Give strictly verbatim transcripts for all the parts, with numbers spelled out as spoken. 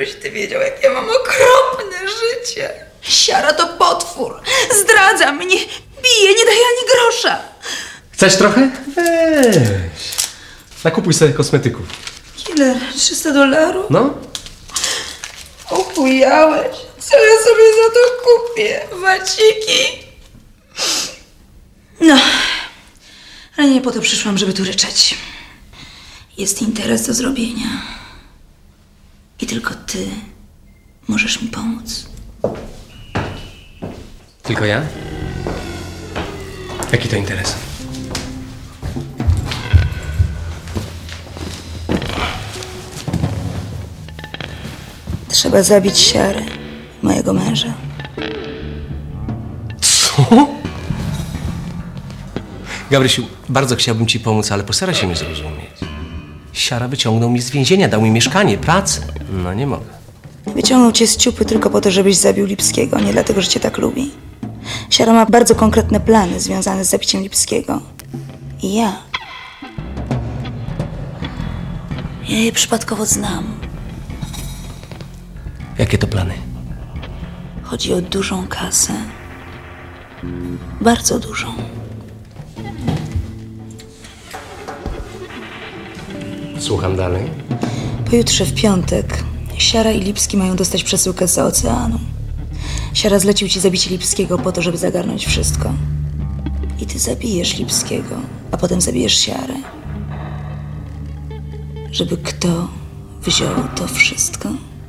Żebyś ty wiedział, jak ja mam okropne życie. Siara to potwór. Zdradza mnie, bije, nie daje ani grosza. Chcesz trochę? Weź. Nakupuj sobie kosmetyków. Killer, trzysta dolarów? No? Opujałeś. Co ja sobie za to kupię? Waciki? No, ale nie po to przyszłam, żeby tu ryczeć. Jest interes do zrobienia. I tylko ty możesz mi pomóc. Tylko ja? Jaki to interes? Trzeba zabić Siarę, mojego męża. Co? Gabrysiu, bardzo chciałbym ci pomóc, ale postaraj się mnie zrozumieć. Siara wyciągnął mnie z więzienia, dał mi mieszkanie, pracę. No nie mogę. Wyciągnął cię z ciupy tylko po to, żebyś zabił Lipskiego, nie dlatego, że cię tak lubi. Siara ma bardzo konkretne plany związane z zabiciem Lipskiego. I ja... Ja je przypadkowo znam. Jakie to plany? Chodzi o dużą kasę. Bardzo dużą. Słucham dalej. Pojutrze w piątek Siara i Lipski mają dostać przesyłkę z oceanu. Siara zlecił ci zabicie Lipskiego po to, żeby zagarnąć wszystko. I ty zabijesz Lipskiego, a potem zabijesz Siarę. Żeby kto wziął to wszystko?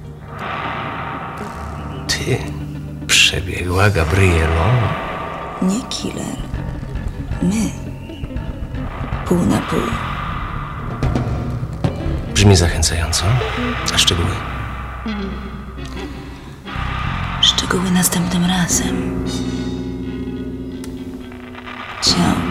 Ty, przebiegła Gabrielo. Nie killer. My. Pół na pół. Brzmi zachęcająco. A szczegóły? Szczegóły następnym razem. Ciao.